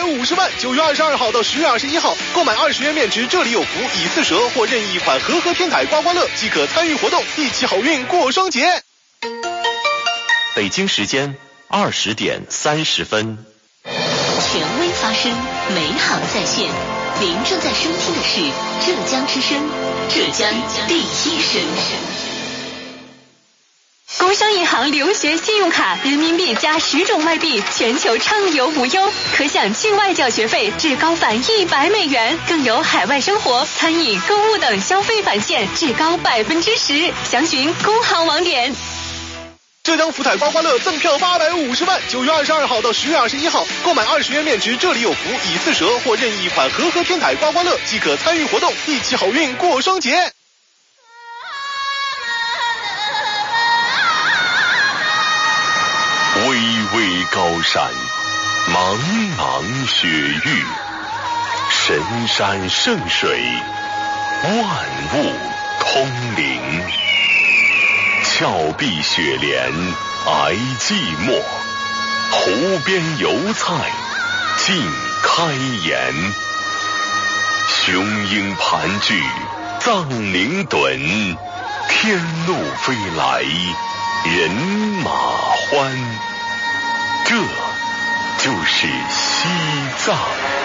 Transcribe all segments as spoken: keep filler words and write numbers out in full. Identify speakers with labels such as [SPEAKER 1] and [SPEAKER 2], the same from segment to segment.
[SPEAKER 1] 五十万！九月二十二号到十月二十一号，购买二十元面值这里有福以四折或任意一款和和天台刮刮乐即可参与活动，一起好运过双节。
[SPEAKER 2] 北京时间二十点三十分。
[SPEAKER 3] 权威发声，每行在线。您正在收听的是浙江之声，浙江第一声。
[SPEAKER 4] 工商银行留学信用卡，人民币加十种外币，全球畅游无忧，可享境外缴学费至高返一百美元，更有海外生活、餐饮、购物等消费返现至高百分之十。详询工行网点。
[SPEAKER 1] 浙江福彩刮刮乐赠票八百五十万！九月二十二号到十月二十一号，购买二十元面值这里有福以四折或任意一款和和天台刮刮乐即可参与活动，一起好运过双节。
[SPEAKER 5] 巍巍高山，茫茫雪域，神山圣水，万物通灵。峭壁雪莲挨寂寞，湖边油菜尽开颜。雄鹰盘踞藏羚趸，天路飞来人马欢。这就是西藏，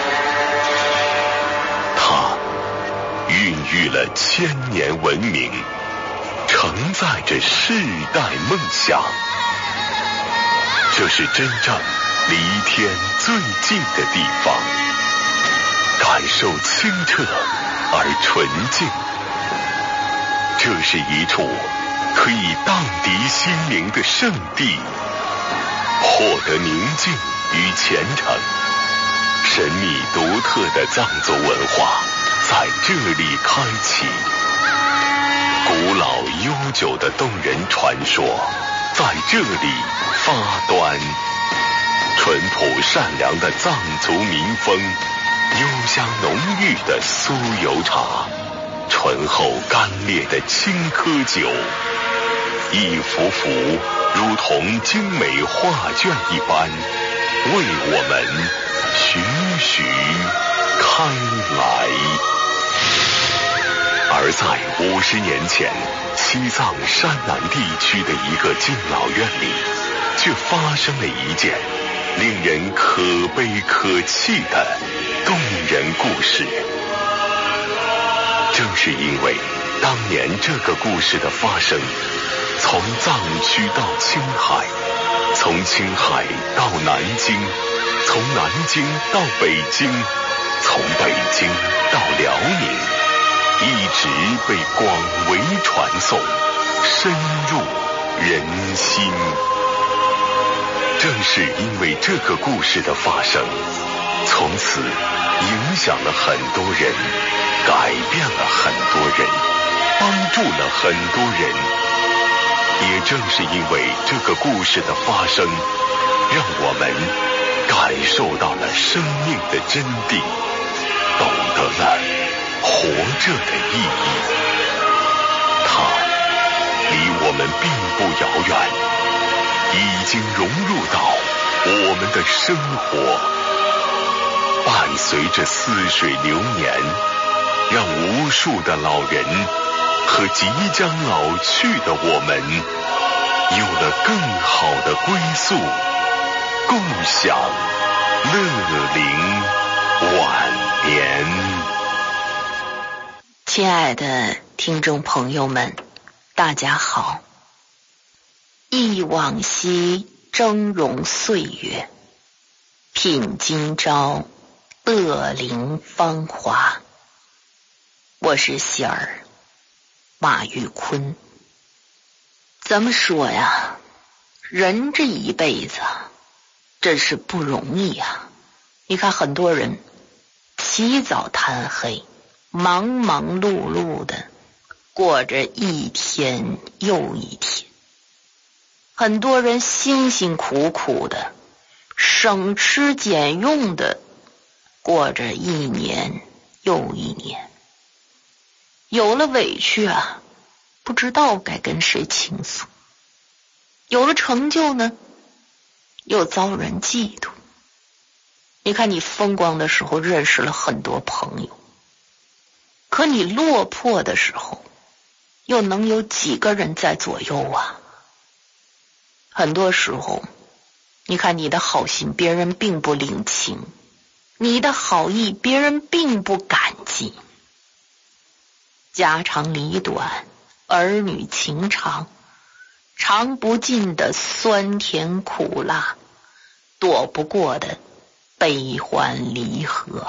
[SPEAKER 5] 它孕育了千年文明，承载着世代梦想。这是真正离天最近的地方，感受清澈而纯净。这是一处可以荡涤心灵的圣地，获得宁静与虔诚。神秘独特的藏族文化在这里开启，古老悠久的动人传说在这里发端。淳朴善良的藏族民风，幽香浓郁的酥油茶，醇厚干烈的青稞酒，一幅幅如同精美画卷一般，为我们徐徐开来。而在五十年前，西藏山南地区的一个敬老院里，却发生了一件令人可悲可泣的动人故事。正是因为当年这个故事的发生，从藏区到青海，从青海到南京，从南京到北京，从北京到辽宁，一直被广为传颂，深入人心。正是因为这个故事的发生，从此影响了很多人，改变了很多人，帮助了很多人。也正是因为这个故事的发生，让我们感受到了生命的真谛，懂得了活着的意义。它离我们并不遥远，已经融入到我们的生活，伴随着似水流年，让无数的老人和即将老去的我们有了更好的归宿，共享乐龄晚年。
[SPEAKER 3] 亲爱的听众朋友们，大家好。忆往昔峥嵘岁月，品今朝乐龄芳华。我是喜儿马玉坤。怎么说呀，人这一辈子真是不容易啊。你看很多人起早贪黑，忙忙碌碌的过着一天又一天，很多人辛辛苦苦的省吃俭用的过着一年又一年，有了委屈啊，不知道该跟谁倾诉；有了成就呢，又遭人嫉妒。 你看你风光的时候认识了很多朋友，可你落魄的时候又能有几个人在左右啊？很多时候你看你的好心别人并不领情，你的好意别人并不感激。家长里短，儿女情长，尝不尽的酸甜苦辣，躲不过的悲欢离合。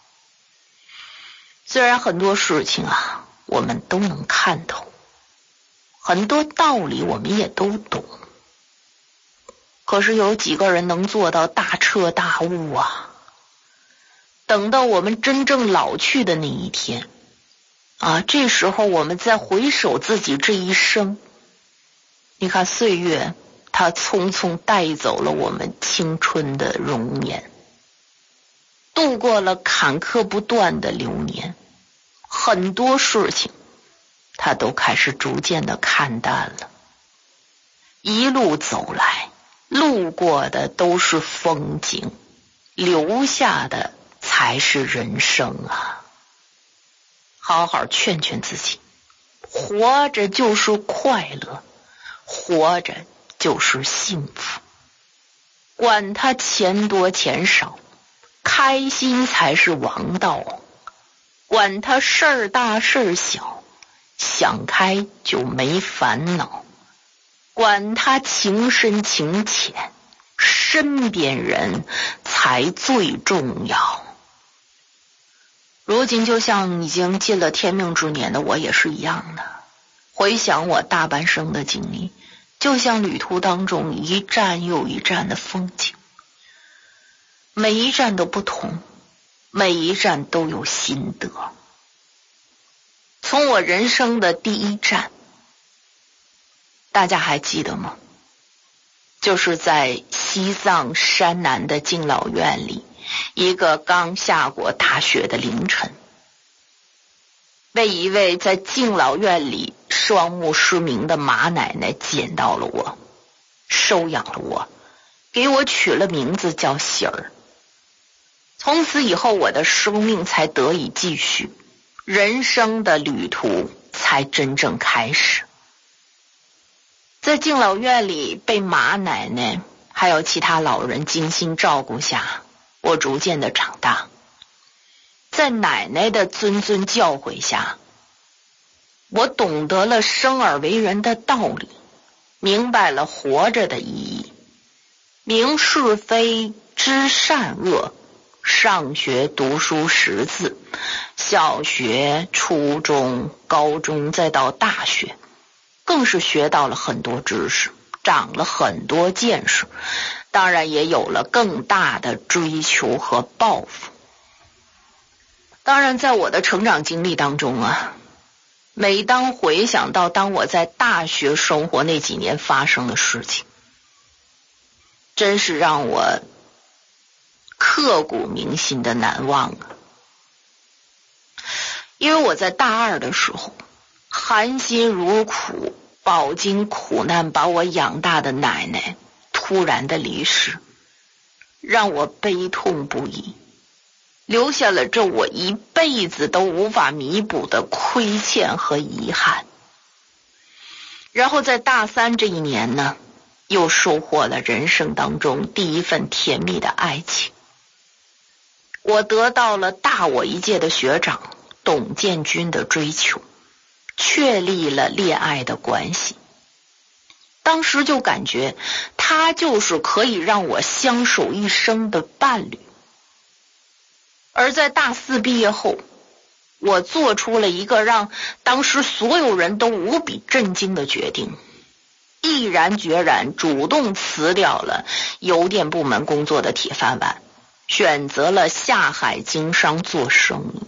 [SPEAKER 3] 虽然很多事情啊我们都能看透，很多道理我们也都懂，可是有几个人能做到大彻大悟啊？等到我们真正老去的那一天啊，这时候我们再回首自己这一生，你看岁月它匆匆带走了我们青春的容颜，度过了坎坷不断的流年，很多事情它都开始逐渐的看淡了。一路走来，路过的都是风景，留下的才是人生啊！好好劝劝自己，活着就是快乐，活着就是幸福。管他钱多钱少，开心才是王道。管他事儿大事儿小，想开就没烦恼。管他情深情浅，身边人才最重要。如今就像已经进了天命之年的我也是一样的，回想我大半生的经历，就像旅途当中一站又一站的风景，每一站都不同，每一站都有心得。从我人生的第一站，大家还记得吗？就是在西藏山南的敬老院里，一个刚下过大雪的凌晨，被一位在敬老院里双目失明的马奶奶捡到了我，收养了我，给我取了名字叫喜儿。从此以后，我的生命才得以继续，人生的旅途才真正开始。在敬老院里被马奶奶还有其他老人精心照顾下，我逐渐的长大。在奶奶的谆谆教诲下，我懂得了生而为人的道理，明白了活着的意义，明是非，知善恶。上学读书识字，小学、初中、高中再到大学，更是学到了很多知识，长了很多见识，当然也有了更大的追求和抱负。当然在我的成长经历当中啊，每当回想到当我在大学生活那几年发生的事情，真是让我刻骨铭心的难忘啊！因为我在大二的时候，含辛茹苦饱经苦难把我养大的奶奶突然的离世，让我悲痛不已，留下了这我一辈子都无法弥补的亏欠和遗憾。然后在大三这一年呢，又收获了人生当中第一份甜蜜的爱情。我得到了大我一届的学长董建军的追求，确立了恋爱的关系。当时就感觉他就是可以让我相守一生的伴侣。而在大四毕业后，我做出了一个让当时所有人都无比震惊的决定，毅然决然主动辞掉了邮电部门工作的铁饭碗，选择了下海经商做生意。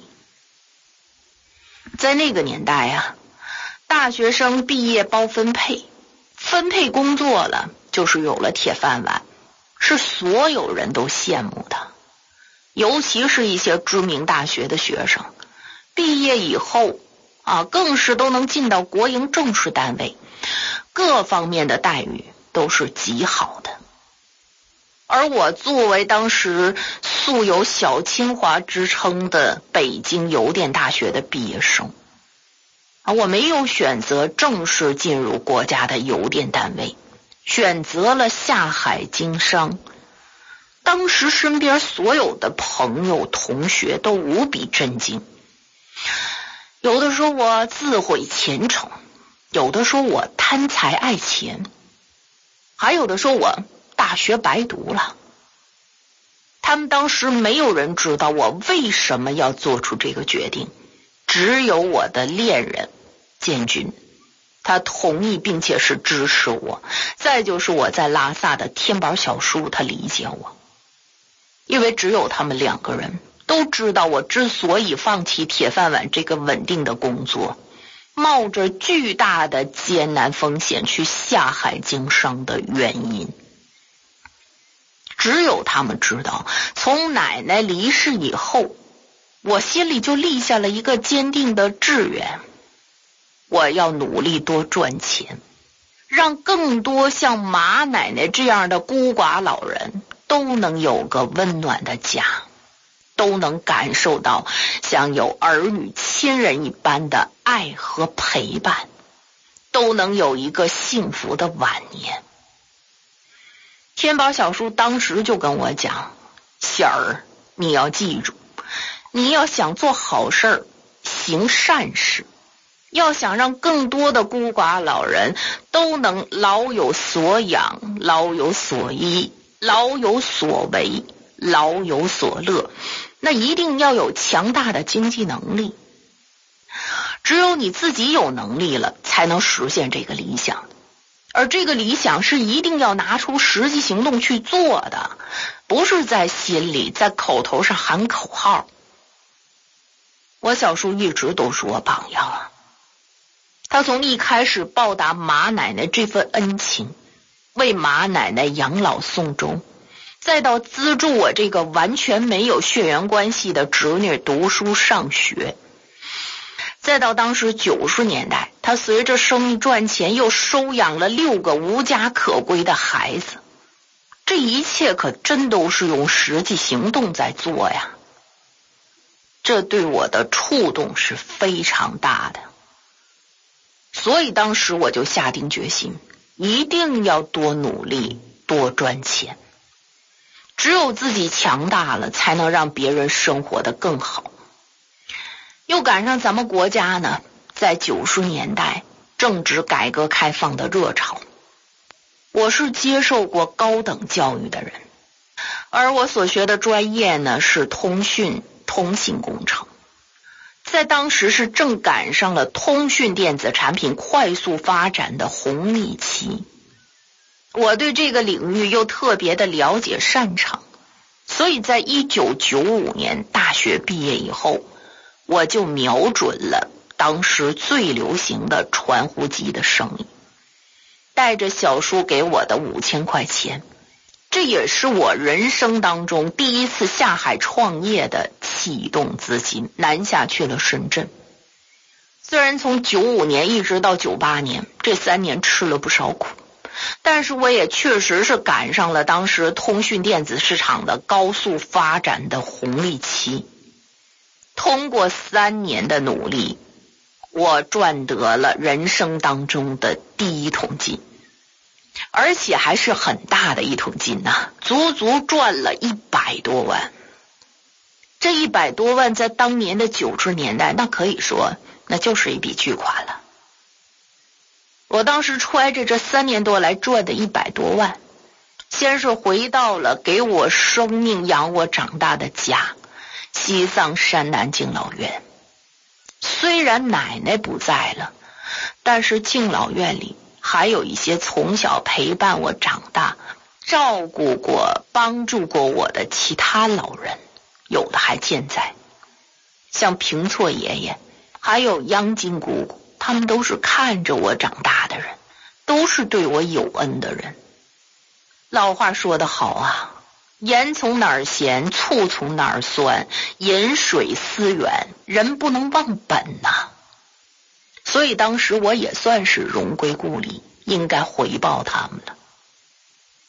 [SPEAKER 3] 在那个年代啊，大学生毕业包分配，分配工作了就是有了铁饭碗，是所有人都羡慕的。尤其是一些知名大学的学生，毕业以后啊，更是都能进到国营正式单位，各方面的待遇都是极好的。 而我作为当时素有小清华之称的北京邮电大学的毕业生，我没有选择正式进入国家的邮电单位，选择了下海经商。当时身边所有的朋友同学都无比震惊，有的说我自毁前程，有的说我贪财爱钱，还有的说我大学白读了。他们当时没有人知道我为什么要做出这个决定，只有我的恋人建军，他同意并且是支持我，再就是我在拉萨的天宝小叔，他理解我。因为只有他们两个人都知道我之所以放弃铁饭碗这个稳定的工作，冒着巨大的艰难风险去下海经商的原因。只有他们知道，从奶奶离世以后，我心里就立下了一个坚定的志愿，我要努力多赚钱，让更多像马奶奶这样的孤寡老人都能有个温暖的家，都能感受到像有儿女亲人一般的爱和陪伴，都能有一个幸福的晚年。天宝小叔当时就跟我讲，仙儿，你要记住，你要想做好事儿，行善事，要想让更多的孤寡老人都能老有所养，老有所依，老有所为，老有所乐，那一定要有强大的经济能力。只有你自己有能力了，才能实现这个理想。而这个理想是一定要拿出实际行动去做的，不是在心里在口头上喊口号。我小叔一直都是我榜样啊，他从一开始报答马奶奶这份恩情，为马奶奶养老送终，再到资助我这个完全没有血缘关系的侄女读书上学，再到当时九十年代，他随着生意赚钱又收养了六个无家可归的孩子，这一切可真都是用实际行动在做呀。这对我的触动是非常大的，所以当时我就下定决心，一定要多努力，多赚钱。只有自己强大了，才能让别人生活得更好。又赶上咱们国家呢，在九十年代正值改革开放的热潮。我是接受过高等教育的人，而我所学的专业呢是通讯通信工程，在当时是正赶上了通讯电子产品快速发展的红利期。我对这个领域又特别的了解擅长，所以在一九九五年大学毕业以后，我就瞄准了当时最流行的传呼机的生意，带着小叔给我的五千块钱，这也是我人生当中第一次下海创业的启动资金，南下去了深圳。虽然从九五年一直到九八年，这三年吃了不少苦，但是我也确实是赶上了当时通讯电子市场的高速发展的红利期。通过三年的努力，我赚得了人生当中的第一桶金，而且还是很大的一桶金呐、啊，足足赚了一百多万。这一百多万在当年的九十年代，那可以说那就是一笔巨款了。我当时揣着这三年多来赚的一百多万，先是回到了给我生命养我长大的家，西藏山南敬老院。虽然奶奶不在了，但是敬老院里还有一些从小陪伴我长大，照顾过帮助过我的其他老人，有的还健在，像平措爷爷还有央金姑姑，他们都是看着我长大的人，都是对我有恩的人。老话说得好啊，盐从哪儿咸，醋从哪儿酸，饮水思源，人不能忘本呐、啊。所以当时我也算是荣归故里，应该回报他们了。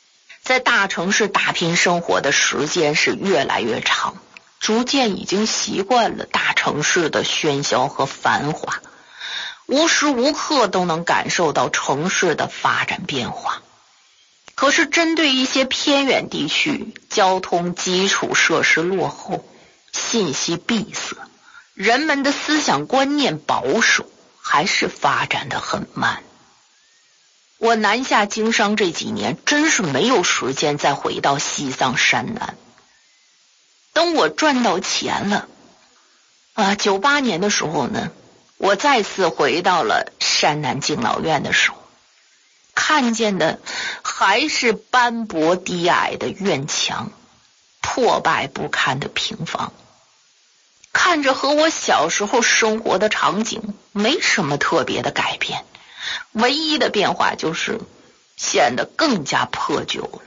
[SPEAKER 3] 在大城市打拼生活的时间是越来越长，逐渐已经习惯了大城市的喧嚣和繁华，无时无刻都能感受到城市的发展变化。可是针对一些偏远地区，交通基础设施落后，信息闭塞，人们的思想观念保守，还是发展得很慢。我南下经商这几年，真是没有时间再回到西藏山南。等我赚到钱了，啊，九八年的时候呢，我再次回到了山南敬老院的时候，看见的还是斑驳低矮的院墙，破败不堪的平房，看着和我小时候生活的场景没什么特别的改变，唯一的变化就是显得更加破旧了。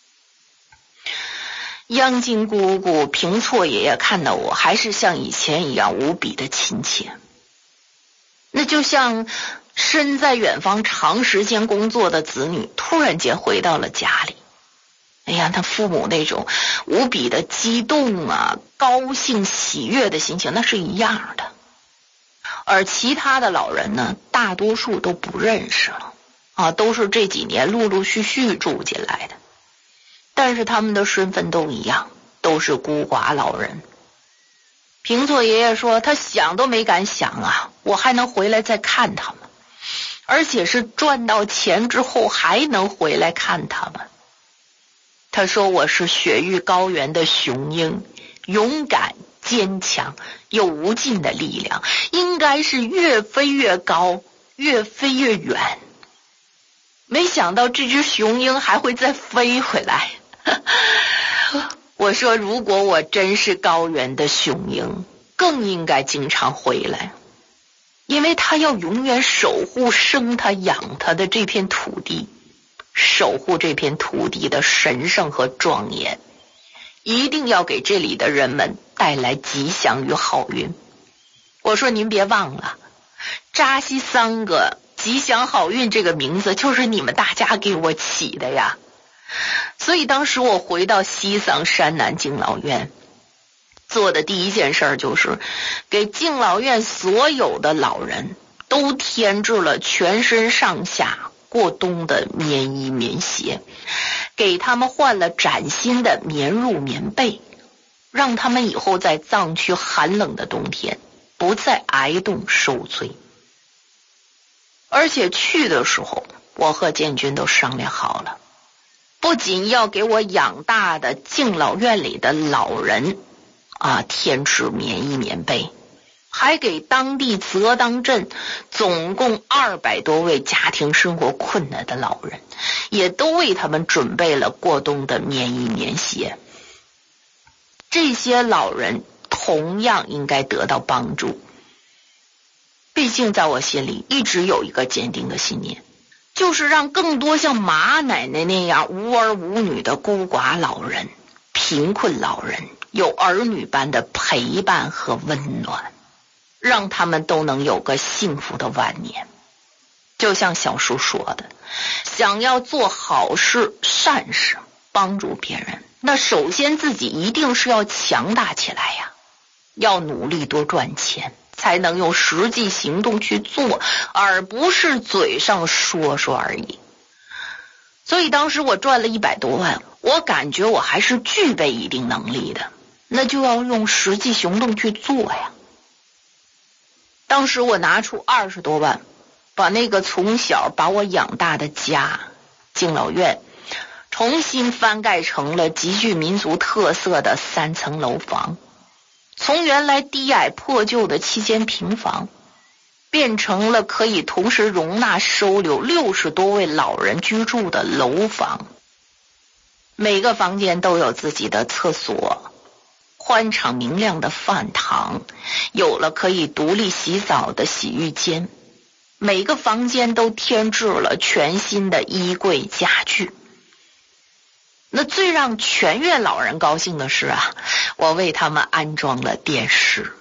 [SPEAKER 3] 央金姑姑、平错爷爷看到我还是像以前一样无比的亲切，那就像身在远方长时间工作的子女突然间回到了家里，哎呀，他父母那种无比的激动啊、高兴、喜悦的心情，那是一样的。而其他的老人呢，大多数都不认识了啊，都是这几年陆陆续续住进来的，但是他们的身份都一样，都是孤寡老人。平错爷爷说，他想都没敢想啊，我还能回来再看他们，而且是赚到钱之后还能回来看他们。他说我是雪域高原的雄鹰，勇敢坚强，有无尽的力量，应该是越飞越高，越飞越远。没想到这只雄鹰还会再飞回来。我说如果我真是高原的雄鹰，更应该经常回来，因为他要永远守护生他养他的这片土地，守护这片土地的神圣和庄严，一定要给这里的人们带来吉祥与好运。我说您别忘了，扎西桑格吉祥好运这个名字就是你们大家给我起的呀。所以当时我回到西藏山南敬老院，做的第一件事就是给敬老院所有的老人都添置了全身上下过冬的棉衣棉鞋，给他们换了崭新的棉褥棉被，让他们以后在藏区寒冷的冬天不再挨冻受罪。而且去的时候，我和建军都商量好了，不仅要给我养大的敬老院里的老人啊添置棉衣棉被，还给当地泽当镇总共二百多位家庭生活困难的老人，也都为他们准备了过冬的棉衣棉鞋。这些老人同样应该得到帮助。毕竟在我心里一直有一个坚定的信念，就是让更多像马奶奶那样无儿无女的孤寡老人、贫困老人有儿女般的陪伴和温暖，让他们都能有个幸福的晚年。就像小叔说的，想要做好事善事帮助别人，那首先自己一定是要强大起来呀，要努力多赚钱，才能用实际行动去做，而不是嘴上说说而已。所以当时我赚了一百多万，我感觉我还是具备一定能力的，那就要用实际行动去做呀。当时我拿出二十多万，把那个从小把我养大的家敬老院重新翻盖成了极具民族特色的三层楼房，从原来低矮破旧的七间平房变成了可以同时容纳收留六十多位老人居住的楼房。每个房间都有自己的厕所，宽敞明亮的饭堂，有了可以独立洗澡的洗浴间，每个房间都添置了全新的衣柜家具。那最让全院老人高兴的是啊，我为他们安装了电视。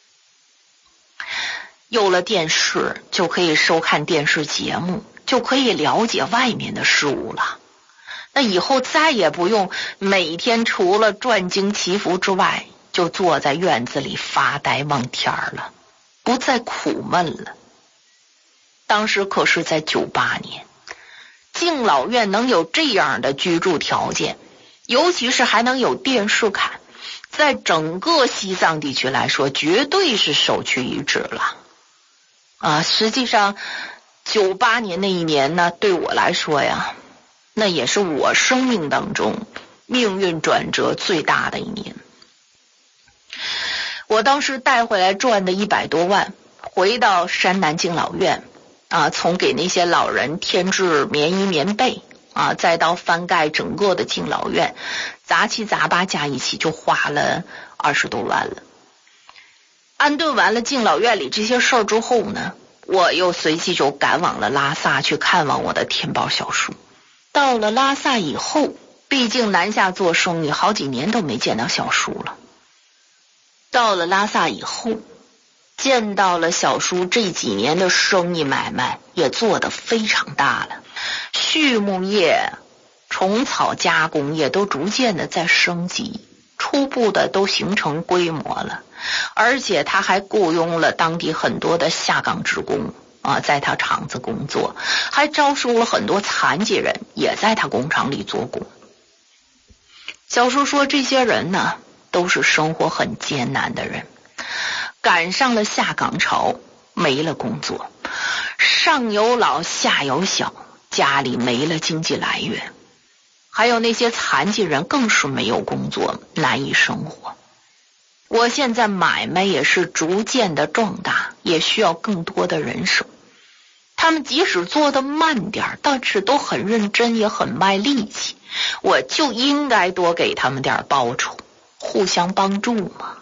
[SPEAKER 3] 有了电视，就可以收看电视节目，就可以了解外面的事物了。 那以后再也不用每天除了转经祈福之外，就坐在院子里发呆望天了，不再苦闷了。当时可是在九八年，敬老院能有这样的居住条件，尤其是还能有电视看，在整个西藏地区来说，绝对是首屈一指了。啊，实际上九八年那一年呢，对我来说呀，那也是我生命当中命运转折最大的一年。我当时带回来赚的一百多万，回到山南敬老院啊，从给那些老人添置棉衣棉被啊，再到翻盖整个的敬老院，杂七杂八加一起就花了二十多万了。安顿完了敬老院里这些事儿之后呢，我又随即就赶往了拉萨去看望我的天宝小叔。到了拉萨以后，毕竟南下做生意，好几年都没见到小叔了。到了拉萨以后，见到了小叔这几年的生意买卖也做得非常大了，畜牧业、虫草加工业都逐渐的在升级，初步的都形成规模了，而且他还雇佣了当地很多的下岗职工啊，在他厂子工作，还招收了很多残疾人也在他工厂里做工。小叔说这些人呢，都是生活很艰难的人，赶上了下岗潮，没了工作，上有老下有小，家里没了经济来源，还有那些残疾人更是没有工作，难以生活。我现在买卖也是逐渐的壮大，也需要更多的人手，他们即使做得慢点，但是都很认真，也很卖力气，我就应该多给他们点报酬，互相帮助嘛。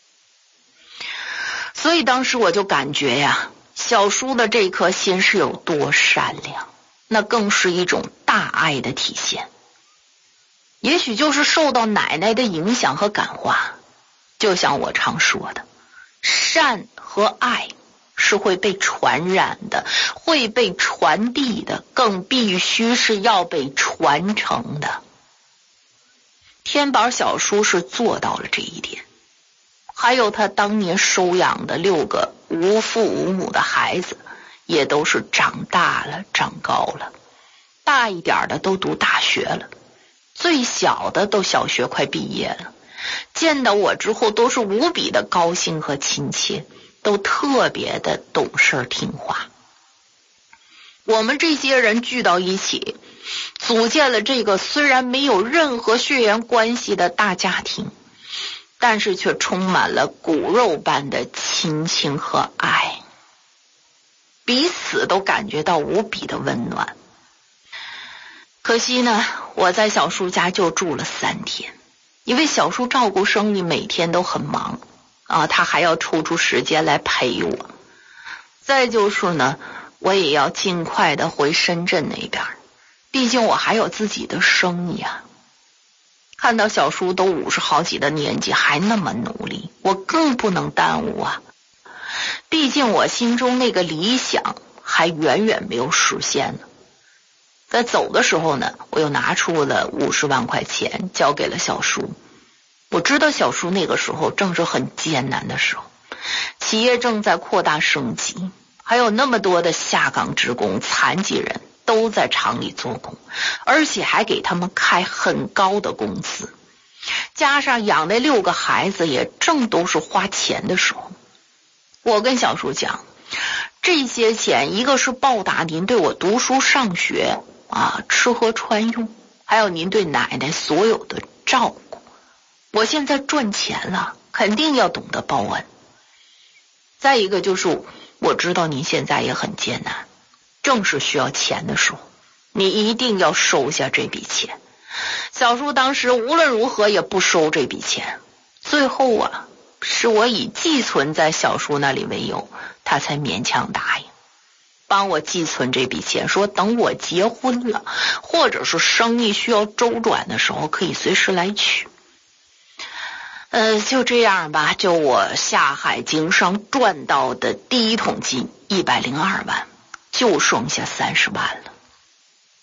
[SPEAKER 3] 所以当时我就感觉呀，小叔的这颗心是有多善良，那更是一种大爱的体现。也许就是受到奶奶的影响和感化，就像我常说的，善和爱是会被传染的，会被传递的，更必须是要被传承的。天宝小叔是做到了这一点，还有他当年收养的六个无父无母的孩子，也都是长大了，长高了，大一点的都读大学了，最小的都小学快毕业了，见到我之后都是无比的高兴和亲切，都特别的懂事听话。我们这些人聚到一起，组建了这个虽然没有任何血缘关系的大家庭，但是却充满了骨肉般的亲情和爱，彼此都感觉到无比的温暖。可惜呢，我在小叔家就住了三天，因为小叔照顾生意每天都很忙啊，他还要抽出时间来陪我。再就是呢，我也要尽快的回深圳那边，毕竟我还有自己的生意啊。看到小叔都五十好几的年纪还那么努力，我更不能耽误啊。毕竟我心中那个理想还远远没有实现呢。在走的时候呢，我又拿出了五十万块钱交给了小叔。我知道小叔那个时候正是很艰难的时候，企业正在扩大升级，还有那么多的下岗职工、残疾人都在厂里做工，而且还给他们开很高的工资，加上养那六个孩子也正都是花钱的时候。我跟小叔讲，这些钱一个是报答您对我读书上学啊，吃喝穿用，还有您对奶奶所有的照顾，我现在赚钱了，肯定要懂得报恩。再一个就是我知道您现在也很艰难，正是需要钱的时候，你一定要收下这笔钱。小叔当时无论如何也不收这笔钱，最后啊，是我以寄存在小叔那里为由，他才勉强答应帮我寄存这笔钱，说等我结婚了，或者是生意需要周转的时候，可以随时来取。呃，就这样吧，就我下海经商赚到的第一桶金一百零二万，就剩下三十万了。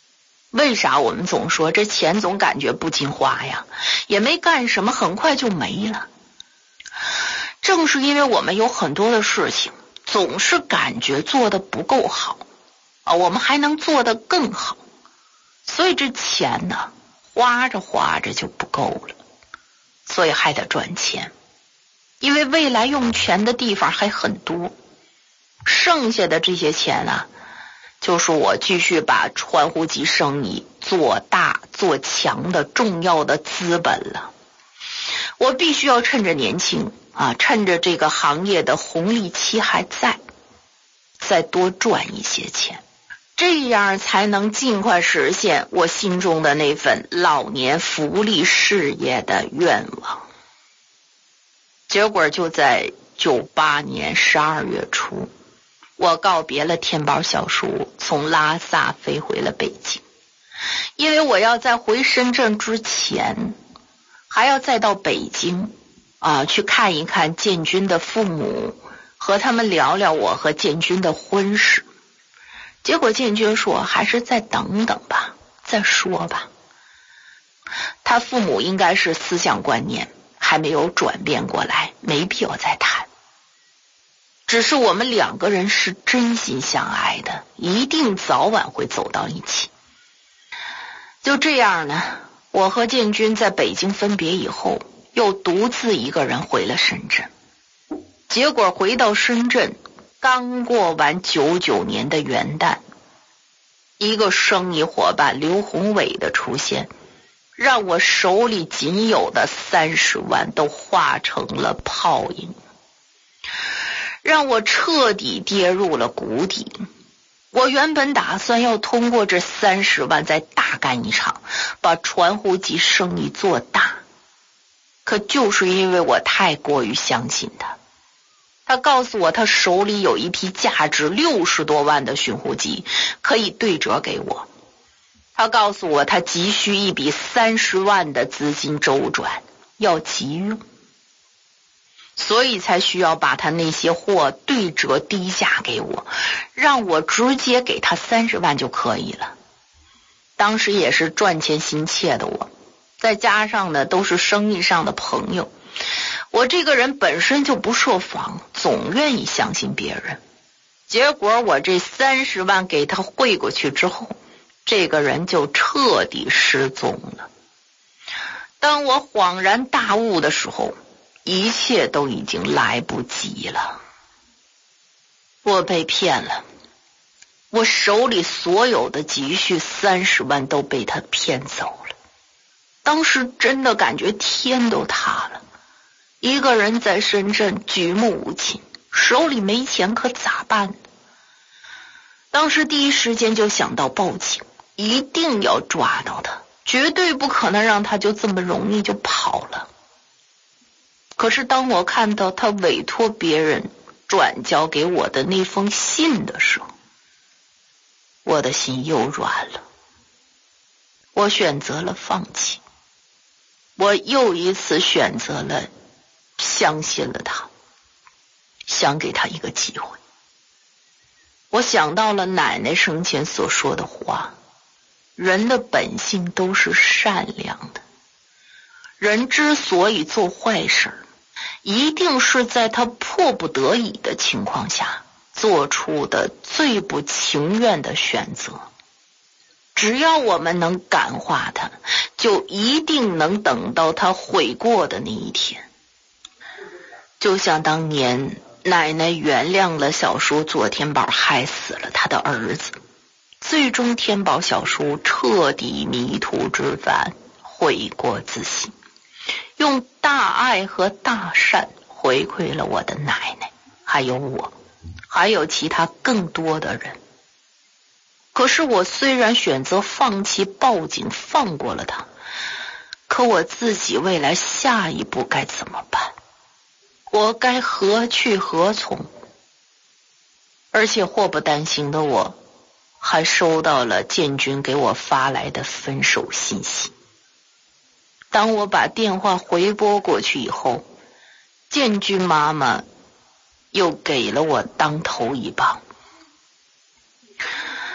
[SPEAKER 3] 为啥我们总说这钱总感觉不经花呀？也没干什么，很快就没了。正是因为我们有很多的事情总是感觉做得不够好啊，我们还能做得更好，所以这钱呢，花着花着就不够了，所以还得赚钱，因为未来用钱的地方还很多。剩下的这些钱啊，就是我继续把传呼机生意做大做强的重要的资本了。我必须要趁着年轻啊，趁着这个行业的红利期还在，再多赚一些钱，这样才能尽快实现我心中的那份老年福利事业的愿望。结果就在九八年十二月初，我告别了天宝小叔，从拉萨飞回了北京。因为我要在回深圳之前，还要再到北京啊，去看一看建军的父母，和他们聊聊我和建军的婚事。结果建军说，还是再等等吧，再说吧。他父母应该是思想观念还没有转变过来，没必要再谈。只是我们两个人是真心相爱的，一定早晚会走到一起。就这样呢，我和建军在北京分别以后，又独自一个人回了深圳。结果回到深圳，刚过完九九年的元旦，一个生意伙伴刘宏伟的出现，让我手里仅有的三十万都化成了泡影，让我彻底跌入了谷底。我原本打算要通过这三十万再大干一场，把传呼机生意做大。可就是因为我太过于相信他，他告诉我他手里有一批价值六十多万的寻呼机，可以对折给我。他告诉我他急需一笔三十万的资金周转，要急用，所以才需要把他那些货对折低价给我，让我直接给他三十万就可以了。当时也是赚钱心切的我，再加上呢都是生意上的朋友，我这个人本身就不设防，总愿意相信别人。结果我这三十万给他汇过去之后，这个人就彻底失踪了。当我恍然大悟的时候，一切都已经来不及了。我被骗了，我手里所有的积蓄三十万都被他骗走了。当时真的感觉天都塌了，一个人在深圳举目无亲，手里没钱可咋办呢？当时第一时间就想到报警，一定要抓到他，绝对不可能让他就这么容易就跑了。可是当我看到他委托别人转交给我的那封信的时候，我的心又软了。我选择了放弃，我又一次选择了相信了他，想给他一个机会。我想到了奶奶生前所说的话，人的本性都是善良的，人之所以做坏事，一定是在他迫不得已的情况下做出的最不情愿的选择。只要我们能感化他，就一定能等到他悔过的那一天。就像当年奶奶原谅了小叔左天宝，害死了他的儿子，最终天宝小叔彻底迷途知返，悔过自新，用大爱和大善回馈了我的奶奶，还有我，还有其他更多的人。可是我虽然选择放弃报警，放过了他，可我自己未来下一步该怎么办？我该何去何从？而且祸不单行的我，还收到了建军给我发来的分手信息。当我把电话回拨过去以后，建军妈妈又给了我当头一棒。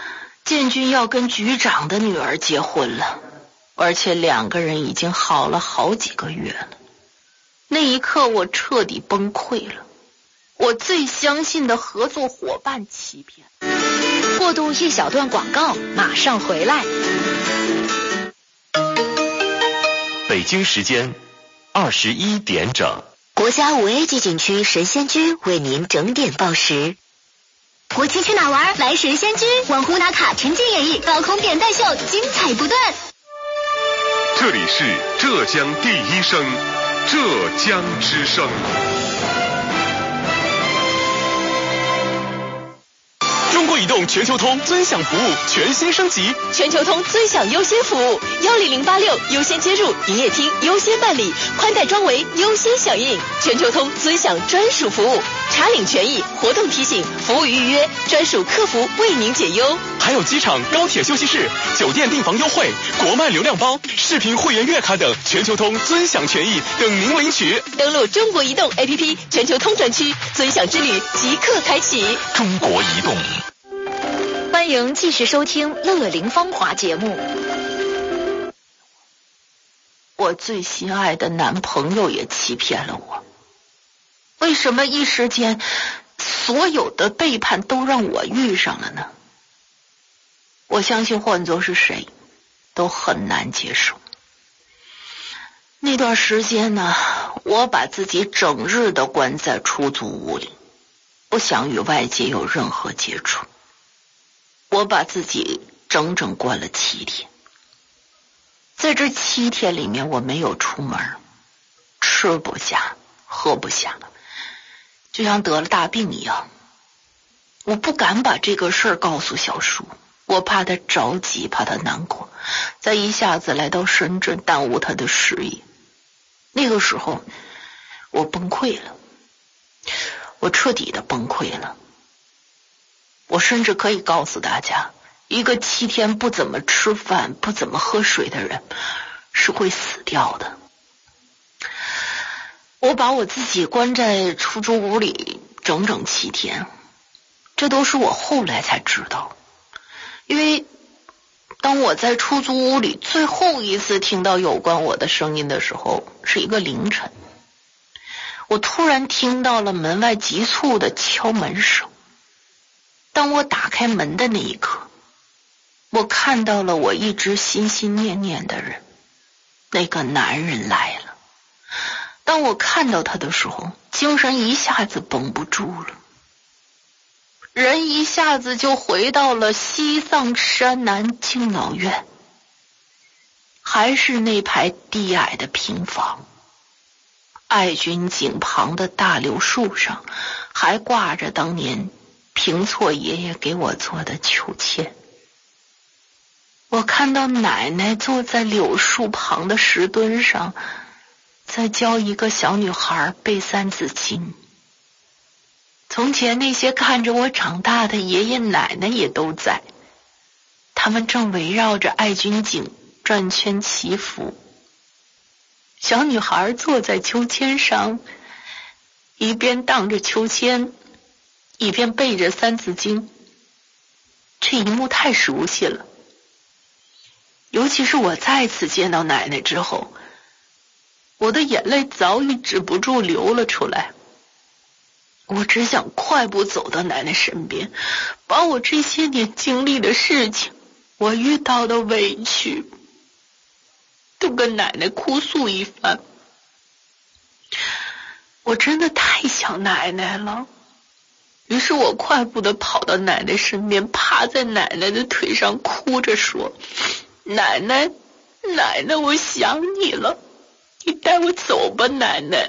[SPEAKER 3] 建军要跟局长的女儿结婚了，而且两个人已经好了好几个月了。那一刻我彻底崩溃了，我最相信的合作伙伴欺骗。
[SPEAKER 4] 过渡一小段广告，马上回来。
[SPEAKER 2] 北京时间二十一点整。
[SPEAKER 6] 国家五 A 级景区神仙居为您整点报时。
[SPEAKER 7] 国庆去哪玩？来神仙居，网红打卡，沉浸演绎，高空扁担秀，精彩不断。
[SPEAKER 5] 这里是浙江第一声，浙江之声。
[SPEAKER 1] 中国移动全球通尊享服务全新升级，
[SPEAKER 4] 全球通尊享优先服务，幺零零八六优先接入，营业厅优先办理，宽带装维优先响应。全球通尊享专属服务，查领权益、活动提醒、服务预约，专属客服为您解忧。
[SPEAKER 1] 还有机场、高铁休息室、酒店订房优惠、国漫流量包、视频会员月卡等，全球通尊享权益等您领取。
[SPEAKER 4] 登录中国移动 A P P 全球通专区，尊享之旅即刻开启。
[SPEAKER 2] 中国移动。
[SPEAKER 4] 欢迎继续收听《乐龄芳华》节目。
[SPEAKER 3] 我最心爱的男朋友也欺骗了我，为什么一时间所有的背叛都让我遇上了呢？我相信换作是谁都很难接受。那段时间呢，我把自己整日的关在出租屋里，不想与外界有任何接触。我把自己整整关了七天，在这七天里面，我没有出门，吃不下，喝不下，就像得了大病一样。我不敢把这个事儿告诉小叔，我怕他着急，怕他难过，再一下子来到深圳耽误他的事业。那个时候我崩溃了，我彻底的崩溃了。我甚至可以告诉大家，一个七天不怎么吃饭、不怎么喝水的人是会死掉的。我把我自己关在出租屋里整整七天，这都是我后来才知道。因为当我在出租屋里最后一次听到有关我的声音的时候，是一个凌晨，我突然听到了门外急促的敲门声。当我打开门的那一刻，我看到了我一直心心念念的人，那个男人来了。当我看到他的时候，精神一下子绷不住了，人一下子就回到了西藏山南敬老院，还是那排低矮的平房，爱军井旁的大柳树上还挂着当年平措爷爷给我做的秋千。我看到奶奶坐在柳树旁的石墩上，在教一个小女孩背三字经。从前那些看着我长大的爷爷奶奶也都在，他们正围绕着爱军井转圈祈福。小女孩坐在秋千上，一边荡着秋千，一边背着三字经。这一幕太熟悉了，尤其是我再次见到奶奶之后，我的眼泪早已止不住流了出来。我只想快步走到奶奶身边，把我这些年经历的事情，我遇到的委屈，都跟奶奶哭诉一番。我真的太想奶奶了，于是我快步的跑到奶奶身边，趴在奶奶的腿上哭着说：奶奶，奶奶，我想你了，你带我走吧，奶奶。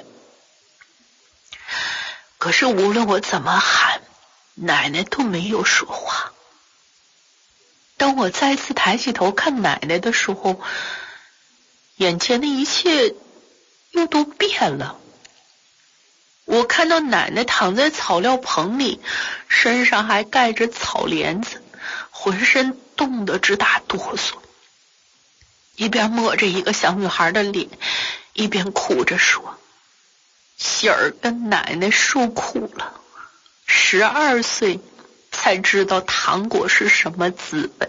[SPEAKER 3] 可是无论我怎么喊，奶奶都没有说话。当我再次抬起头看奶奶的时候，眼前的一切又都变了。我看到奶奶躺在草料棚里，身上还盖着草帘子，浑身冻得直打哆嗦，一边摸着一个小女孩的脸，一边哭着说：喜儿跟奶奶受苦了，十二岁才知道糖果是什么滋味。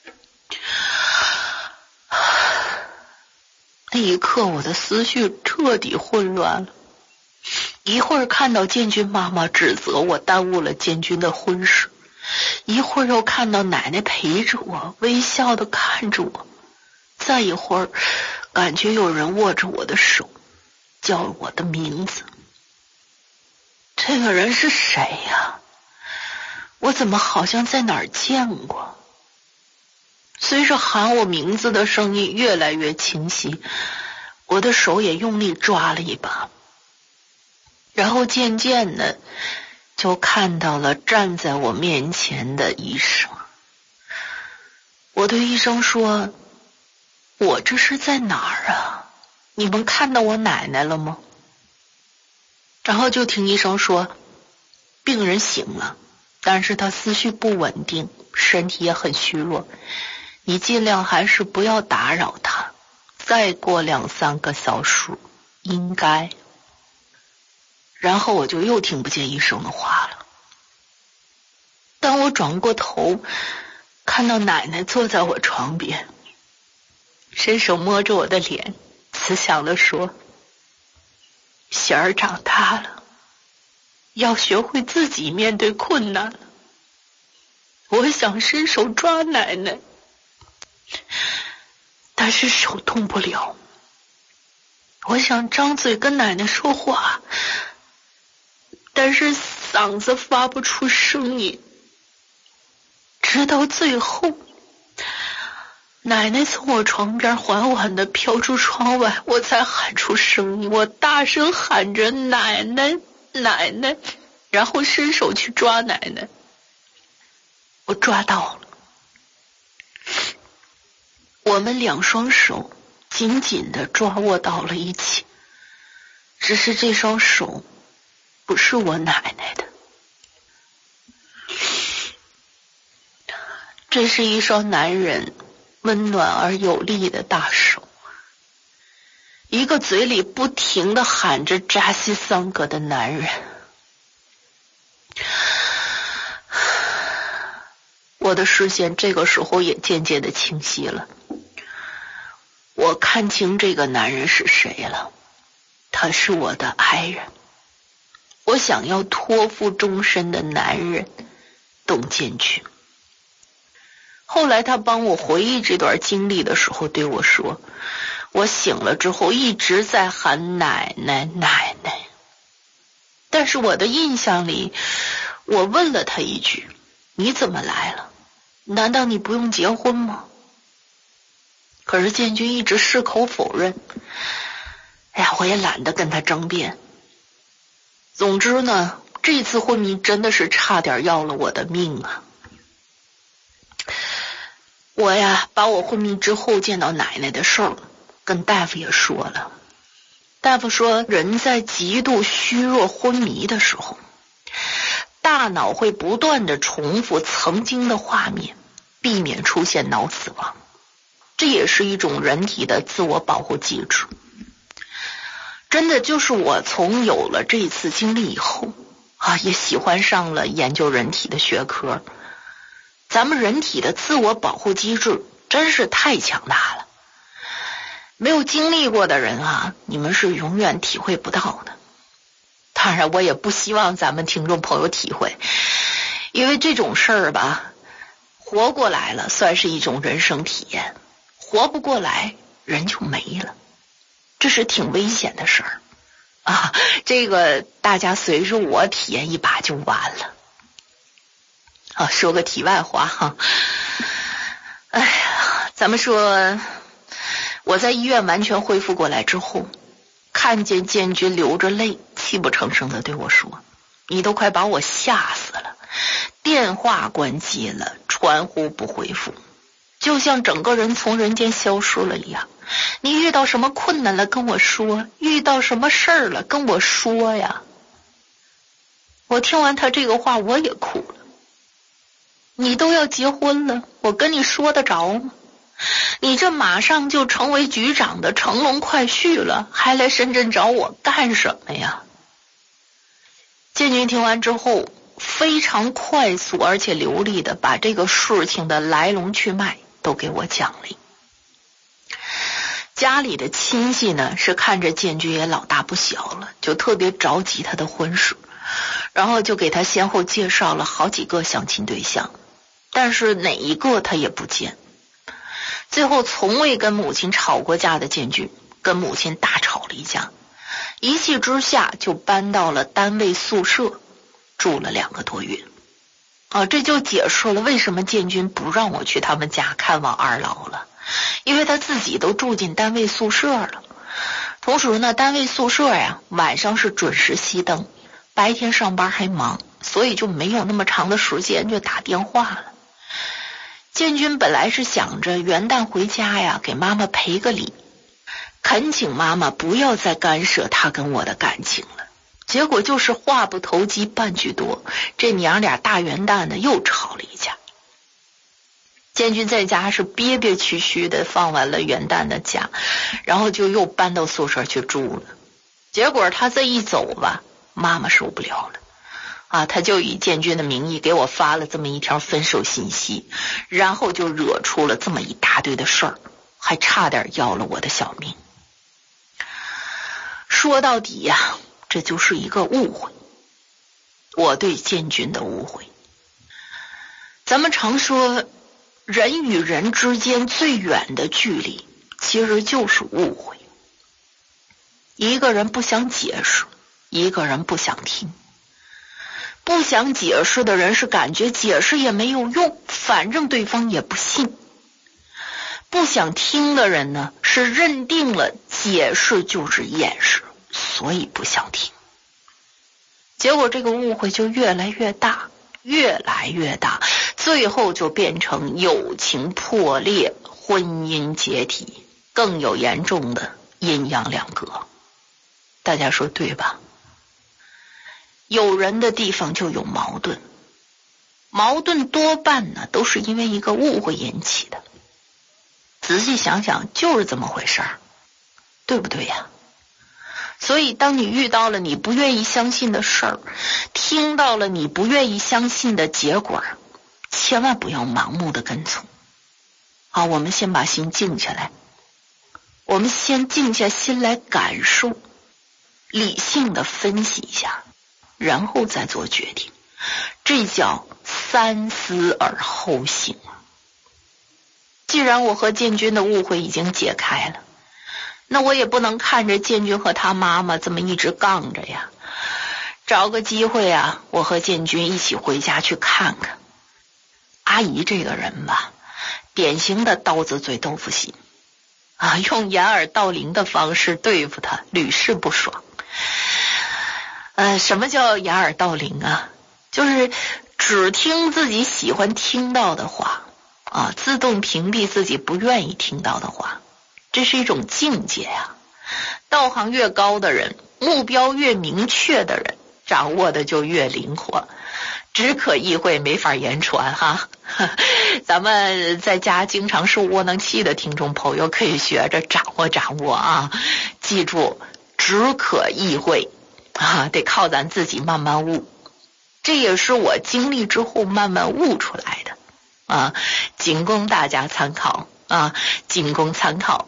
[SPEAKER 3] 那一刻我的思绪彻底混乱了，一会儿看到建军妈妈指责我耽误了建军的婚事，一会儿又看到奶奶陪着我微笑地看着我，再一会儿感觉有人握着我的手叫我的名字。这个人是谁呀？我怎么好像在哪儿见过？随着喊我名字的声音越来越清晰，我的手也用力抓了一把，然后渐渐的就看到了站在我面前的医生。我对医生说，我这是在哪儿啊？你们看到我奶奶了吗？然后就听医生说，病人醒了，但是他思绪不稳定，身体也很虚弱，你尽量还是不要打扰他，再过两三个小时应该。然后我就又听不见医生的话了。当我转过头，看到奶奶坐在我床边，伸手摸着我的脸，慈祥地说，喜儿长大了，要学会自己面对困难了。我想伸手抓奶奶，但是手动不了。我想张嘴跟奶奶说话，但是嗓子发不出声音。直到最后，奶奶从我床边缓缓地飘出窗外，我才喊出声音。我大声喊着奶奶奶奶，然后伸手去抓奶奶。我抓到了，我们两双手紧紧地抓握到了一起，只是这双手不是我奶奶的，这是一双男人温暖而有力的大手，一个嘴里不停地喊着扎西桑格的男人。我的视线这个时候也渐渐的清晰了，我看清这个男人是谁了，他是我的爱人，我想要托付终身的男人董建军。后来他帮我回忆这段经历的时候对我说，我醒了之后一直在喊奶奶奶奶，但是我的印象里，我问了他一句，你怎么来了？难道你不用结婚吗？可是建军一直矢口否认。哎呀，我也懒得跟他争辩。总之呢，这次昏迷真的是差点要了我的命啊！我呀，把我昏迷之后见到奶奶的事儿跟大夫也说了。大夫说，人在极度虚弱昏迷的时候，大脑会不断的重复曾经的画面，避免出现脑死亡，这也是一种人体的自我保护机制。真的就是我从有了这次经历以后啊，也喜欢上了研究人体的学科。咱们人体的自我保护机制真是太强大了，没有经历过的人啊，你们是永远体会不到的。当然我也不希望咱们听众朋友体会，因为这种事儿吧，活过来了算是一种人生体验，活不过来人就没了，这是挺危险的事儿啊！这个大家随着我体验一把就完了。啊，说个题外话哈，哎呀，咱们说我在医院完全恢复过来之后，看见建军流着泪，泣不成声的对我说：“你都快把我吓死了，电话关机了，传呼不回复，就像整个人从人间消失了一样。你遇到什么困难了跟我说，遇到什么事儿了跟我说呀。”我听完他这个话，我也哭了。你都要结婚了，我跟你说得着吗？你这马上就成为局长的乘龙快婿了，还来深圳找我干什么呀？建军听完之后非常快速而且流利的把这个事情的来龙去脉都给我讲了。家里的亲戚呢是看着建军也老大不小了，就特别着急他的婚事，然后就给他先后介绍了好几个相亲对象，但是哪一个他也不见。最后从未跟母亲吵过架的建军跟母亲大吵了一架，一气之下就搬到了单位宿舍住了两个多月。啊，这就解释了为什么建军不让我去他们家看望二老了，因为他自己都住进单位宿舍了。同时呢，单位宿舍呀晚上是准时熄灯，白天上班还忙，所以就没有那么长的时间就打电话了。建军本来是想着元旦回家呀给妈妈赔个礼，恳请妈妈不要再干涉他跟我的感情了。结果就是话不投机半句多，这娘俩大元旦的又吵了一架。建军在家是憋憋屈屈的放完了元旦的假，然后就又搬到宿舍去住了。结果他这一走吧，妈妈受不了了啊，他就以建军的名义给我发了这么一条分手信息，然后就惹出了这么一大堆的事儿，还差点要了我的小命。说到底呀、啊，这就是一个误会，我对建军的误会。咱们常说人与人之间最远的距离其实就是误会，一个人不想解释，一个人不想听。不想解释的人是感觉解释也没有用，反正对方也不信。不想听的人呢，是认定了解释就是掩饰，所以不想听。结果这个误会就越来越大，越来越大，最后就变成友情破裂，婚姻解体，更有严重的阴阳两隔。大家说对吧？有人的地方就有矛盾，矛盾多半呢都是因为一个误会引起的。仔细想想就是这么回事儿，对不对呀？所以当你遇到了你不愿意相信的事儿，听到了你不愿意相信的结果，千万不要盲目的跟从。好，我们先把心静下来，我们先静下心来感受，理性的分析一下，然后再做决定，这叫三思而后行。既然我和建军的误会已经解开了，那我也不能看着建军和他妈妈这么一直杠着呀。找个机会啊，我和建军一起回家去看看。阿姨这个人吧，典型的刀子嘴豆腐心啊，用掩耳盗铃的方式对付他，屡试不爽。呃，什么叫掩耳盗铃啊？就是只听自己喜欢听到的话啊，自动屏蔽自己不愿意听到的话，这是一种境界啊。道行越高的人，目标越明确的人，掌握的就越灵活。只可意会，没法言传哈。咱们在家经常受窝囊气的听众朋友可以学着掌握掌握啊，记住只可意会啊，得靠咱自己慢慢悟。这也是我经历之后慢慢悟出来的啊，仅供大家参考啊，仅供参考。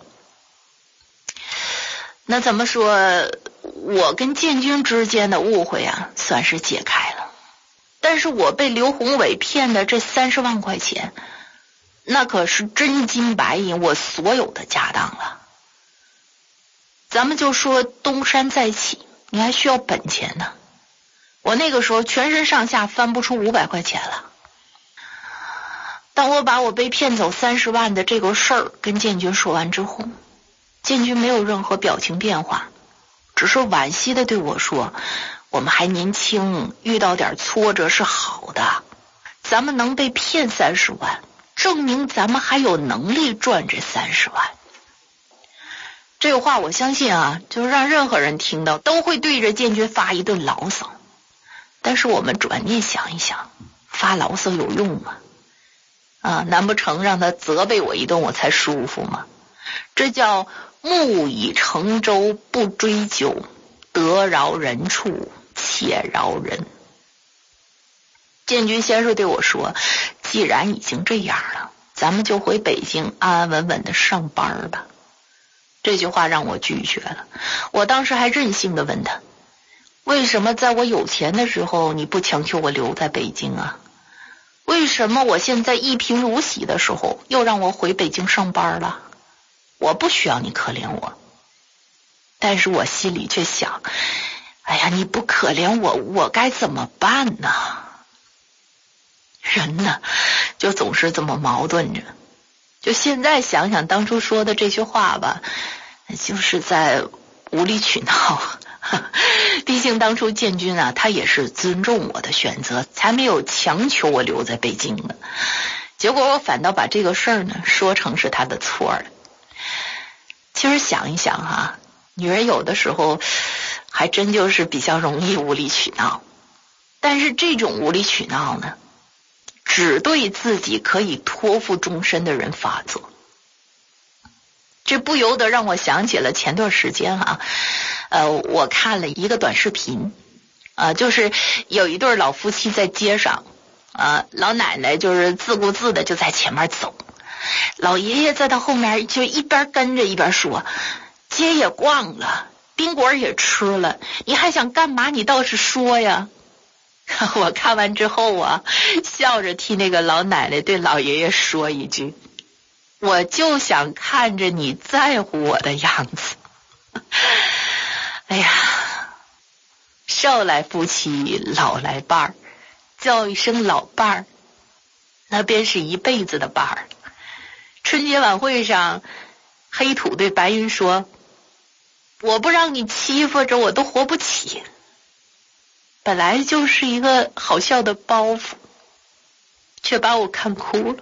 [SPEAKER 3] 那怎么说，我跟建军之间的误会啊，算是解开了。但是我被刘宏伟骗的这三十万块钱，那可是真金白银，我所有的家当了。咱们就说东山再起，你还需要本钱呢。我那个时候全身上下翻不出五百块钱了。当我把我被骗走三十万的这个事儿跟建军说完之后，建军没有任何表情变化，只是惋惜的对我说，我们还年轻，遇到点挫折是好的，咱们能被骗三十万，证明咱们还有能力赚这三十万。这个话我相信啊，就是让任何人听到都会对着建军发一顿牢骚。但是我们转念想一想，发牢骚有用吗？啊，难不成让他责备我一顿我才舒服吗？这叫木已成舟不追究，得饶人处且饶人。 建军先是对我说，既然已经这样了，咱们就回北京安安稳稳的上班吧。这句话让我拒绝了。我当时还任性的问他，为什么在我有钱的时候你不强求我留在北京啊？为什么我现在一贫如洗的时候又让我回北京上班了？我不需要你可怜我。但是我心里却想，哎呀，你不可怜我，我该怎么办呢？人呢，就总是这么矛盾着。就现在想想当初说的这句话吧，就是在无理取闹。毕竟当初建军啊，他也是尊重我的选择，才没有强求我留在北京的。结果我反倒把这个事儿呢说成是他的错了。其实想一想啊，女人有的时候还真就是比较容易无理取闹，但是这种无理取闹呢，只对自己可以托付终身的人发作。这不由得让我想起了前段时间啊，呃，我看了一个短视频，呃，就是有一对老夫妻在街上，呃，老奶奶就是自顾自的就在前面走，老爷爷在他后面就一边跟着一边说，街也逛了，宾馆也吃了，你还想干嘛？你倒是说呀。我看完之后啊，笑着替那个老奶奶对老爷爷说一句，我就想看着你在乎我的样子。哎呀，少来夫妻老来伴儿，叫一声老伴儿，那便是一辈子的伴儿。春节晚会上，黑土对白云说，我不让你欺负着我都活不起。本来就是一个好笑的包袱，却把我看哭了。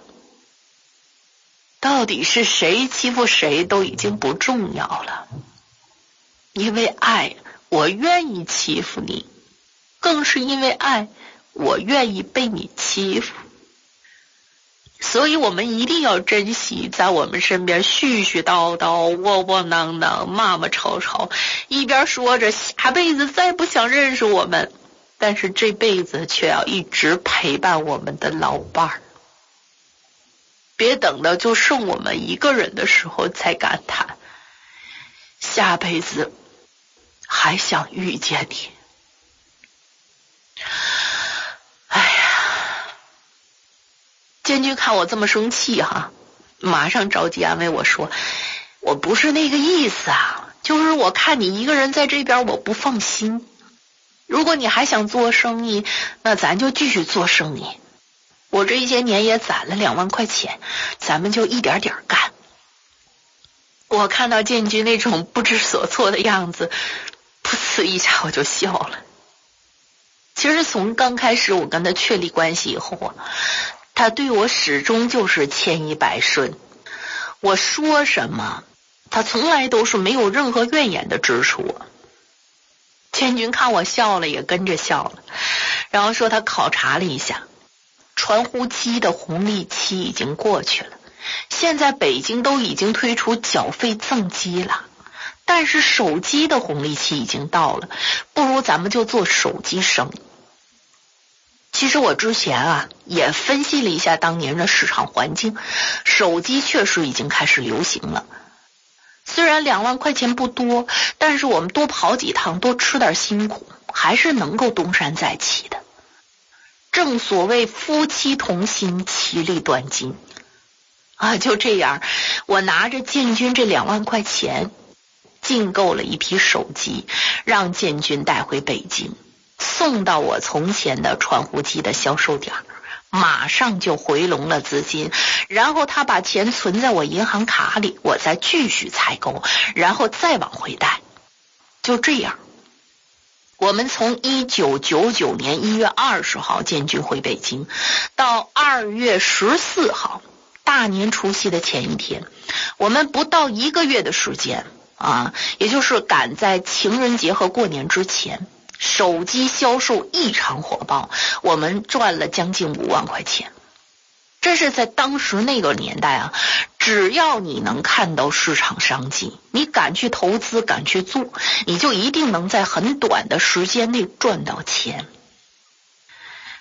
[SPEAKER 3] 到底是谁欺负谁都已经不重要了，因为爱，我愿意欺负你，更是因为爱，我愿意被你欺负。所以我们一定要珍惜在我们身边絮絮叨叨、窝窝囊囊、骂骂吵吵，一边说着下辈子再不想认识我们，但是这辈子却要一直陪伴我们的老伴儿。别等到就剩我们一个人的时候才感叹，下辈子还想遇见你。哎呀，建军看我这么生气哈，马上着急安慰我说，我不是那个意思啊，就是我看你一个人在这边我不放心。如果你还想做生意，那咱就继续做生意。我这些年也攒了两万块钱，咱们就一点点干。我看到建军那种不知所措的样子，噗呲一下我就笑了。其实从刚开始我跟他确立关系以后啊，他对我始终就是千依百顺。我说什么，他从来都是没有任何怨言的支持我。建军看我笑了，也跟着笑了，然后说他考察了一下，传呼机的红利期已经过去了，现在北京都已经推出缴费赠机了，但是手机的红利期已经到了，不如咱们就做手机生意。其实我之前啊也分析了一下当年的市场环境，手机确实已经开始流行了。虽然两万块钱不多，但是我们多跑几趟，多吃点辛苦，还是能够东山再起的。正所谓夫妻同心，其利断金啊！就这样，我拿着建军这两万块钱，进购了一批手机，让建军带回北京，送到我从前的传呼机的销售点，马上就回笼了资金，然后他把钱存在我银行卡里，我再继续采购，然后再往回带。就这样，我们从一九九九年一月二十号建军回北京，到二月十四号大年除夕的前一天，我们不到一个月的时间啊，也就是赶在情人节和过年之前，手机销售异常火爆，我们赚了将近五万块钱。这是在当时那个年代啊，只要你能看到市场商机，你敢去投资，敢去做，你就一定能在很短的时间内赚到钱。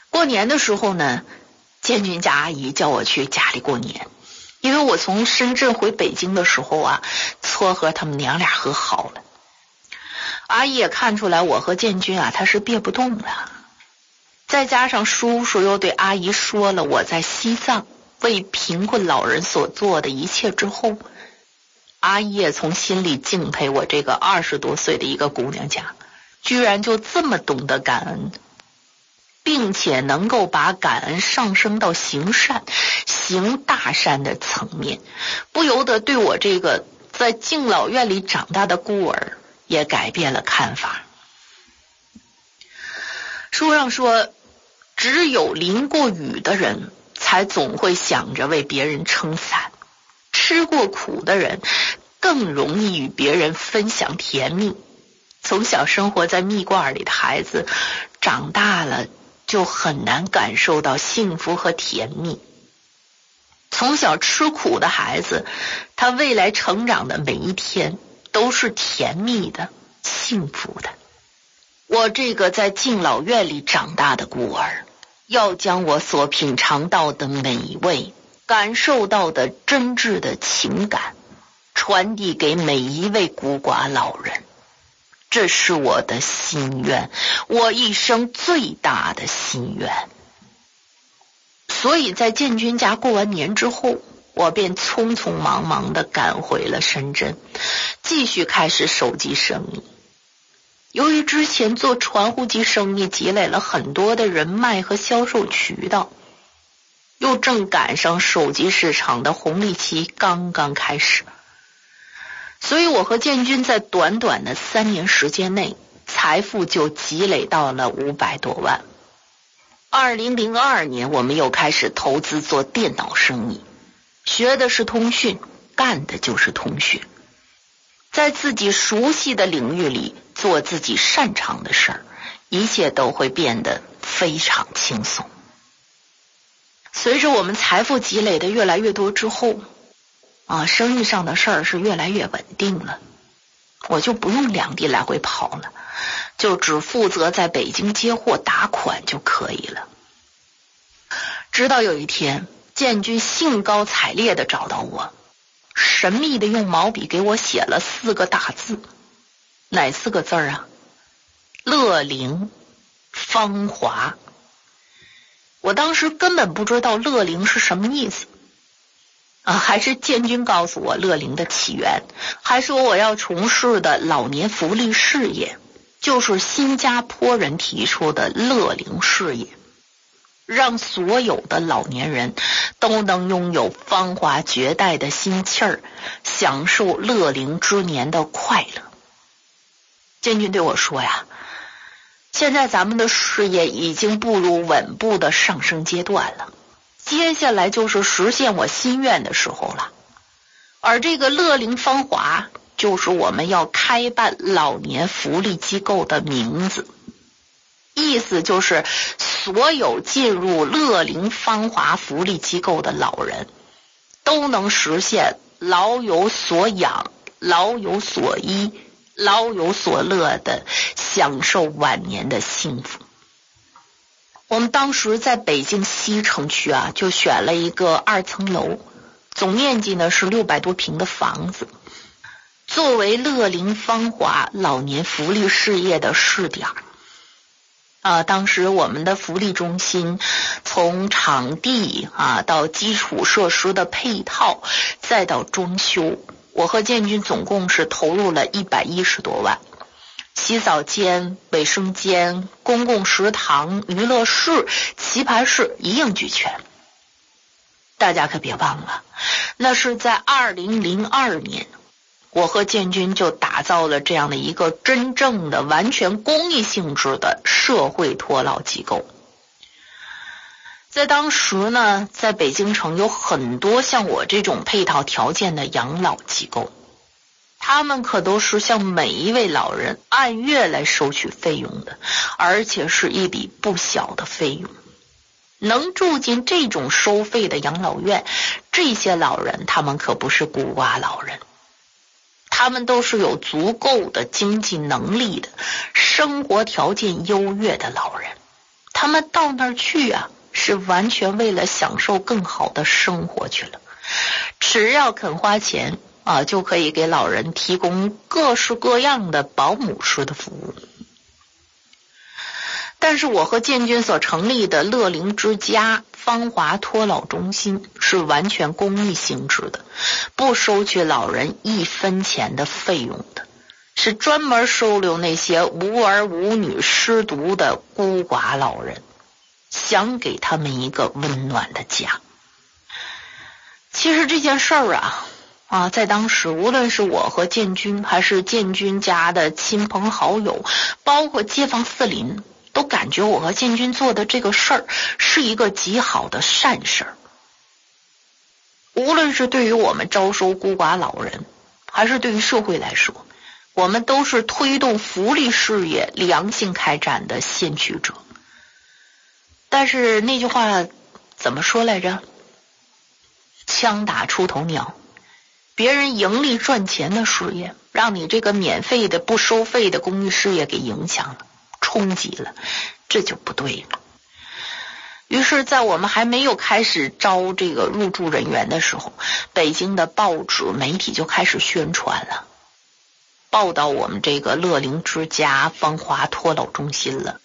[SPEAKER 3] 过年的时候呢，建军家阿姨叫我去家里过年，因为我从深圳回北京的时候啊，撮合他们娘俩和好了。阿姨也看出来我和建军啊，他是憋不动了。再加上叔叔又对阿姨说了我在西藏为贫困老人所做的一切之后，阿姨也从心里敬佩我这个二十多岁的一个姑娘家，居然就这么懂得感恩，并且能够把感恩上升到行善、行大善的层面，不由得对我这个在敬老院里长大的孤儿也改变了看法。书上说，只有淋过雨的人才总会想着为别人撑伞，吃过苦的人更容易与别人分享甜蜜。从小生活在蜜罐里的孩子，长大了就很难感受到幸福和甜蜜。从小吃苦的孩子，他未来成长的每一天都是甜蜜的、幸福的。我这个在敬老院里长大的孤儿，要将我所品尝到的美味、感受到的真挚的情感，传递给每一位孤寡老人。这是我的心愿，我一生最大的心愿。所以在建军家过完年之后，我便匆匆忙忙地赶回了深圳，继续开始手机生意。由于之前做传呼机生意积累了很多的人脉和销售渠道，又正赶上手机市场的红利期刚刚开始，所以我和建军在短短的三年时间内，财富就积累到了五百多万。二零零二年，我们又开始投资做电脑生意，学的是通讯，干的就是通讯。在自己熟悉的领域里做自己擅长的事儿，一切都会变得非常轻松。随着我们财富积累的越来越多之后，啊，生意上的事儿是越来越稳定了，我就不用两地来回跑了，就只负责在北京接货打款就可以了。直到有一天，建军兴高采烈地找到我，神秘地用毛笔给我写了四个大字。哪四个字啊？乐龄芳华。我当时根本不知道乐龄是什么意思啊，还是建军告诉我乐龄的起源，还说我要从事的老年福利事业就是新加坡人提出的乐龄事业，让所有的老年人都能拥有芳华绝代的心气儿，享受乐龄之年的快乐。建军对我说呀，现在咱们的事业已经步入稳步的上升阶段了，接下来就是实现我心愿的时候了。而这个乐龄芳华就是我们要开办老年福利机构的名字，意思就是所有进入乐龄芳华福利机构的老人都能实现老有所养、老有所依、老有所乐的享受晚年的幸福。我们当时在北京西城区啊，就选了一个二层楼，总面积呢是六百多平的房子，作为乐龄芳华老年福利事业的试点。啊，当时我们的福利中心从场地啊到基础设施的配套，再到装修，我和建军总共是投入了一百一十多万。洗澡间、卫生间、公共食堂、娱乐室、棋牌室一应俱全。大家可别忘了，那是在二零零二年，我和建军就打造了这样的一个真正的完全公益性质的社会托老机构。在当时呢，在北京城有很多像我这种配套条件的养老机构，他们可都是向每一位老人按月来收取费用的，而且是一笔不小的费用。能住进这种收费的养老院，这些老人他们可不是孤寡老人，他们都是有足够的经济能力的，生活条件优越的老人。 他们到那儿去啊，是完全为了享受更好的生活去了。只要肯花钱啊，就可以给老人提供各式各样的保姆式的服务。但是我和建军所成立的乐龄之家芳华托老中心是完全公益性质的，不收取老人一分钱的费用的，是专门收留那些无儿无女失独的孤寡老人，想给他们一个温暖的家。其实这件事儿啊啊，在当时无论是我和建军，还是建军家的亲朋好友，包括街坊四邻，都感觉我和建军做的这个事儿是一个极好的善事儿。无论是对于我们招收孤寡老人，还是对于社会来说，我们都是推动福利事业良性开展的先驱者。但是那句话怎么说来着？枪打出头鸟，别人盈利赚钱的事业，让你这个免费的不收费的公益事业给影响了，冲击了，这就不对了。于是在我们还没有开始招这个入住人员的时候，北京的报纸媒体就开始宣传了，报道我们这个乐龄之家芳华托老中心了。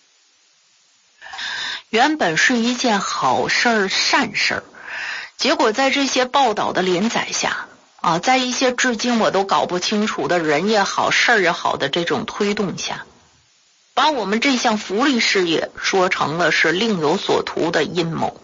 [SPEAKER 3] 原本是一件好事儿善事儿，结果在这些报道的连载下啊，在一些至今我都搞不清楚的人也好事儿也好的这种推动下，把我们这项福利事业说成了是另有所图的阴谋。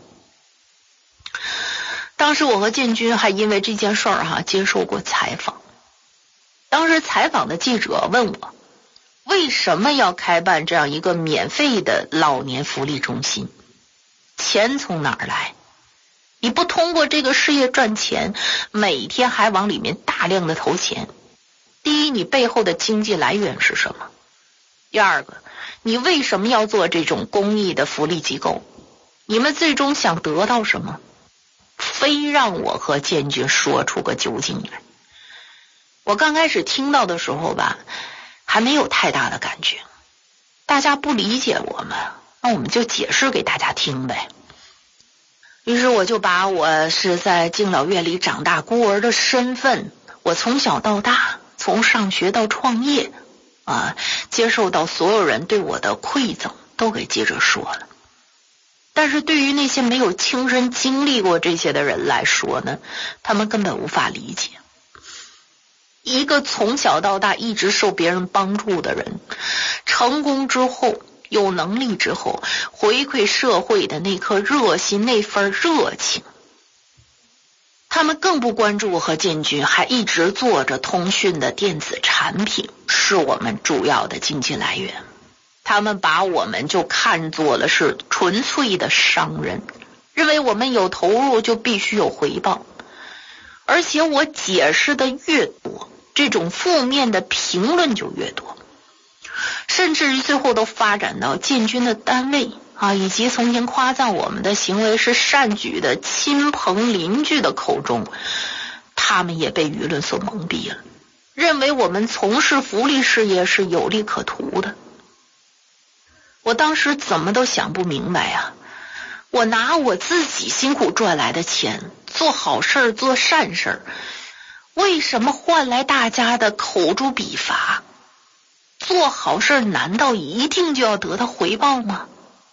[SPEAKER 3] 当时我和建军还因为这件事儿哈接受过采访，当时采访的记者问我，为什么要开办这样一个免费的老年福利中心？钱从哪儿来？你不通过这个事业赚钱，每天还往里面大量的投钱，第一，你背后的经济来源是什么？第二个，你为什么要做这种公益的福利机构？你们最终想得到什么？非让我和建军说出个究竟来。我刚开始听到的时候吧，还没有太大的感觉，大家不理解我们，那我们就解释给大家听呗。于是我就把我是在敬老院里长大孤儿的身份，我从小到大，从上学到创业啊，接受到所有人对我的馈赠都给记者说了。但是对于那些没有亲身经历过这些的人来说呢，他们根本无法理解。一个从小到大一直受别人帮助的人，成功之后，有能力之后，回馈社会的那颗热心，那份热情，他们更不关注我和建军还一直做着通讯的电子产品是我们主要的经济来源，他们把我们就看作了是纯粹的商人，认为我们有投入就必须有回报。而且我解释的越多，这种负面的评论就越多，甚至于最后都发展到建军的单位啊，以及曾经夸赞我们的行为是善举的亲朋邻居的口中，他们也被舆论所蒙蔽了，认为我们从事福利事业是有利可图的。我当时怎么都想不明白啊，我拿我自己辛苦赚来的钱做好事做善事，为什么换来大家的口诛笔伐？做好事难道一定就要得到回报吗？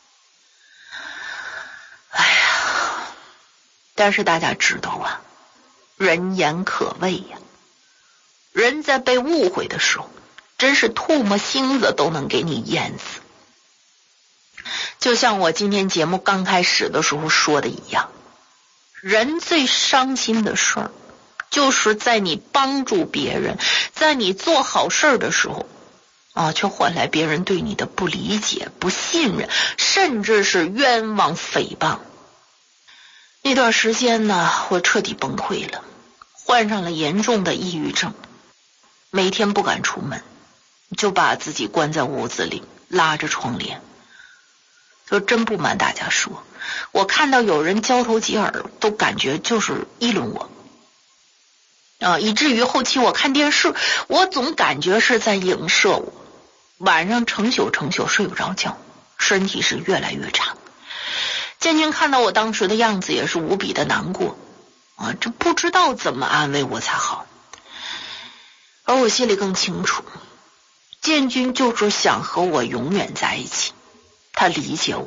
[SPEAKER 3] 哎呀，但是大家知道啊，人言可畏呀、啊，人在被误会的时候，真是唾沫星子都能给你淹死。就像我今天节目刚开始的时候说的一样，人最伤心的事儿，就是在你帮助别人，在你做好事的时候啊，却换来别人对你的不理解、不信任，甚至是冤枉诽谤。那段时间呢，我彻底崩溃了，患上了严重的抑郁症，每天不敢出门，就把自己关在屋子里，拉着窗帘。就真不瞒大家说，我看到有人交头接耳，都感觉就是议论我啊，以至于后期我看电视，我总感觉是在影射我，晚上成宿成宿睡不着觉身体是越来越差。建军看到我当时的样子也是无比的难过啊，这不知道怎么安慰我才好。而我心里更清楚，建军就是想和我永远在一起，他理解我。